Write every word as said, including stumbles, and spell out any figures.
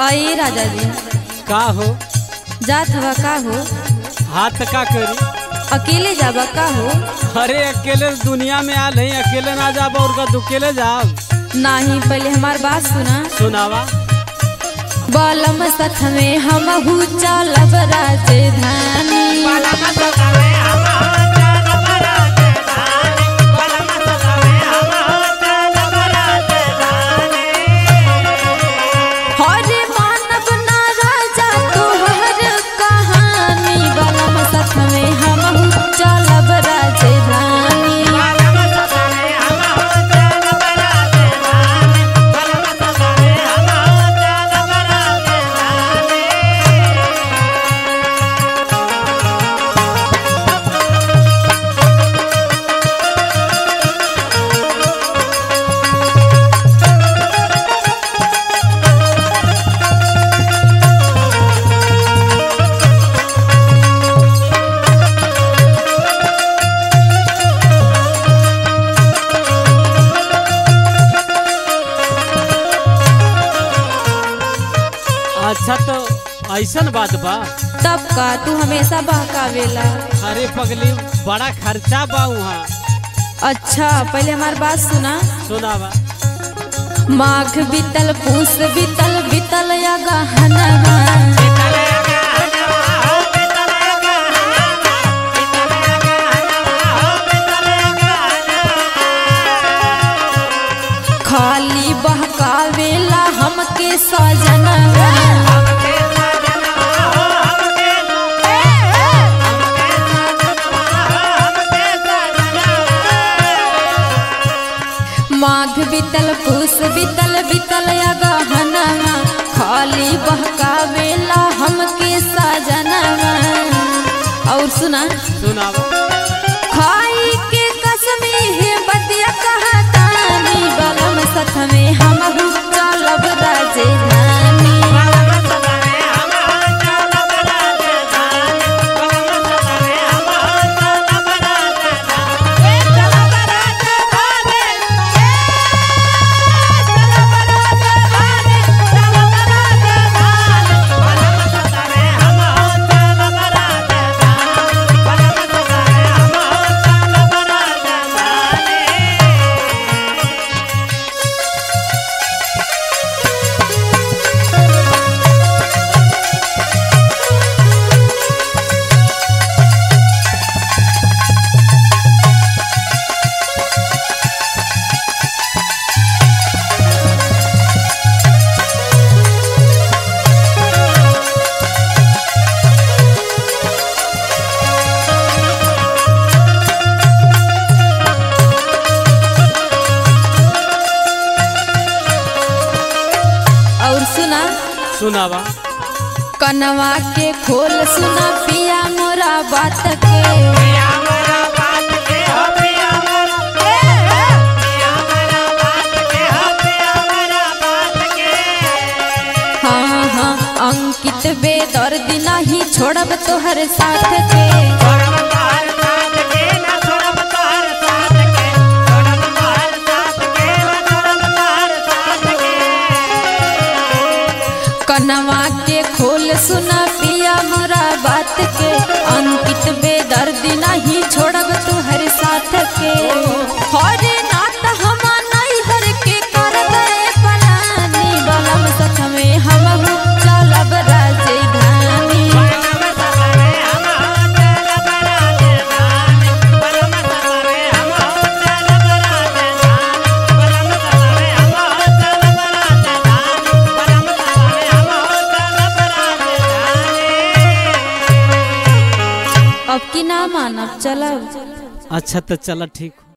आई राजा जी का हो जात हवा का हो हाथ का करी। अकेले जाबा का हो। अरे अकेले दुनिया में आल है, अकेले ना जाब और का अकेले जाब नहीं पहले हमार बात सुना। सुनावा। बालम सथ में हम चलब राजधानी अच्छा तो ऐसन बात बा। तब का तू हमेशा बहकावेला। अरे पगली बड़ा खर्चा बा वहाँ। अच्छा पहले हमार बात सुना। सुनावा। माघ बीतल पूस बीतल बीतल या गहनवा खाली बहकावेला हमके सजनवा। माघ बीतल पूस बीतल बीतल या गहनवा खाली बहकावेला हमके सजनवा। और सुना। सुनावा। खाई के कसमी है बतिया कहतानी बलम सथ में हम चलब राजधानी। और सुना। सुनावा। कनवा के खोल सुना पिया मोरा बात के। हाँ हाँ अंकित बेदर्द नहीं छोड़ब तोहर साथ के। कनवा के खोल सुना पिया मोरा बात के। अंकित बेदर्द नहीं छोड़ब तुहर साथ के। हरे नात हम नहीं हर के कर दे पलानी बलम सथ में हम चलब राजधानी। अब की ना मानब चलब। अच्छा तो चला ठीक।